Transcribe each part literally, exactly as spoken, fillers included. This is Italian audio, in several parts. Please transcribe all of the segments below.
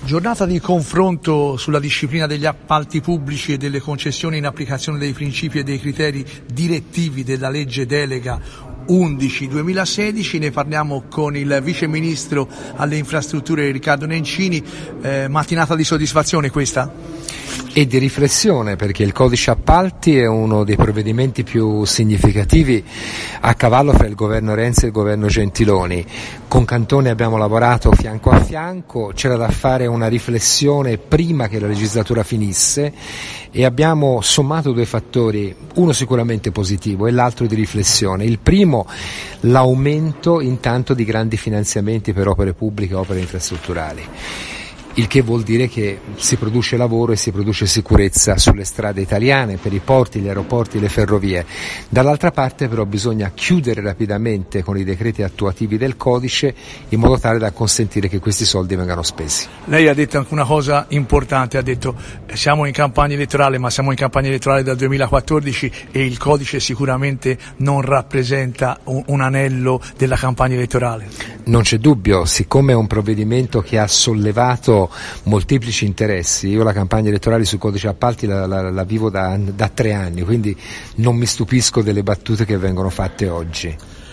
Giornata di confronto sulla disciplina degli appalti pubblici e delle concessioni in applicazione dei principi e dei criteri direttivi della legge delega undici duemilasedici. Ne parliamo con il vice ministro alle infrastrutture Riccardo Nencini. Eh, mattinata di soddisfazione questa? E di riflessione, perché il codice appalti è uno dei provvedimenti più significativi a cavallo fra il governo Renzi e il governo Gentiloni. Con Cantone abbiamo lavorato fianco a fianco, c'era da fare una riflessione prima che la legislatura finisse e abbiamo sommato due fattori, uno sicuramente positivo e l'altro di riflessione. Il primo, l'aumento intanto di grandi finanziamenti per opere pubbliche e opere infrastrutturali. Il che vuol dire che si produce lavoro e si produce sicurezza sulle strade italiane, per i porti, gli aeroporti, le ferrovie. Dall'altra parte però bisogna chiudere rapidamente con i decreti attuativi del codice in modo tale da consentire che questi soldi vengano spesi. Lei ha detto anche una cosa importante, ha detto siamo in campagna elettorale, ma siamo in campagna elettorale dal duemilaquattordici e il codice sicuramente non rappresenta un, un anello della campagna elettorale. Non c'è dubbio, siccome è un provvedimento che ha sollevato molteplici interessi, io la campagna elettorale sul codice appalti la, la, la vivo da, da tre anni, quindi non mi stupisco delle battute che vengono fatte oggi.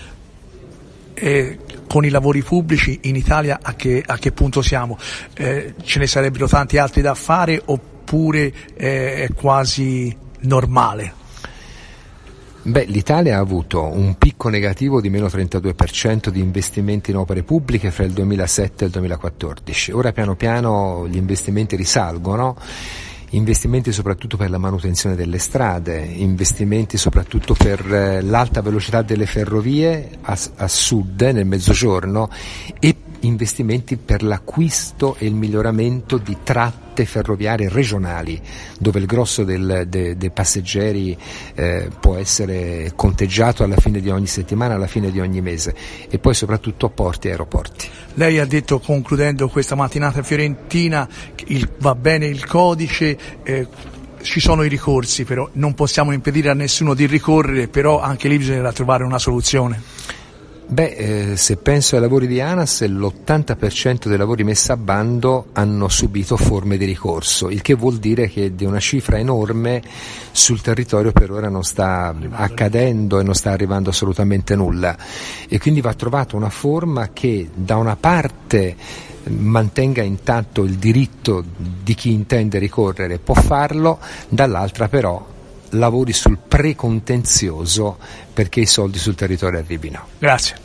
E con i lavori pubblici in Italia a che, a che punto siamo? Eh, ce ne sarebbero tanti altri da fare oppure eh, è quasi normale? Beh, l'Italia ha avuto un picco negativo di meno trentadue per cento di investimenti in opere pubbliche fra il duemilasette e il duemilaquattordici. Ora piano piano gli investimenti risalgono, investimenti soprattutto per la manutenzione delle strade, investimenti soprattutto per eh, l'alta velocità delle ferrovie a, a sud, nel mezzogiorno, e investimenti per l'acquisto e il miglioramento di tratte ferroviarie regionali, dove il grosso del, de, dei passeggeri eh, può essere conteggiato alla fine di ogni settimana, alla fine di ogni mese, e poi soprattutto porti e aeroporti. Lei ha detto, concludendo questa mattinata fiorentina, il, va bene il codice, eh, ci sono i ricorsi, però non possiamo impedire a nessuno di ricorrere, però anche lì bisognerà trovare una soluzione. Beh, eh, se penso ai lavori di ANAS, l'ottanta per cento dei lavori messi a bando hanno subito forme di ricorso, il che vuol dire che di una cifra enorme sul territorio per ora non sta accadendo e non sta arrivando assolutamente nulla, e quindi va trovata una forma che da una parte mantenga intatto il diritto di chi intende ricorrere, può farlo, dall'altra però lavori sul precontenzioso perché i soldi sul territorio arrivino. Grazie.